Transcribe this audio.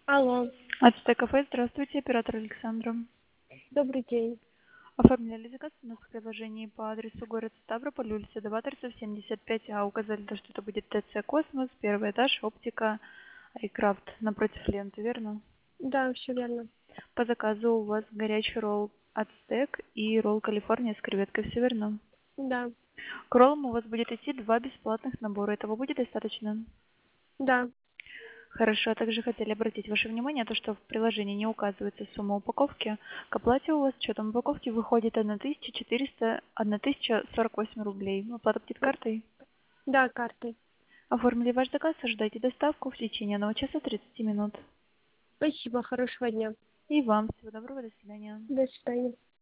Алло, Ацтек кафе, здравствуйте, оператор Александра. добрый день. Оформляли заказ у нас в приложении по адресу город Ставрополь, улица Новаторцев, 75А. Указали, то, что это будет ТЦ «Космос», первый этаж, оптика, iCraft, напротив ленты, верно? Да, все верно. По заказу у вас горячий ролл Ацтек и ролл Калифорния с креветкой, все верно? Да, К роллам у вас будет идти 2 бесплатных набора, этого будет достаточно? да. Хорошо, а также хотели обратить ваше внимание, то, что в приложении не указывается сумма упаковки. К оплате у вас с учетом упаковки выходит 1048 рублей. Оплата будет картой. Да, картой. Оформили ваш заказ, ожидайте доставку в течение 1 часа 30 минут. Спасибо, хорошего дня. И вам всего доброго, до свидания. До свидания.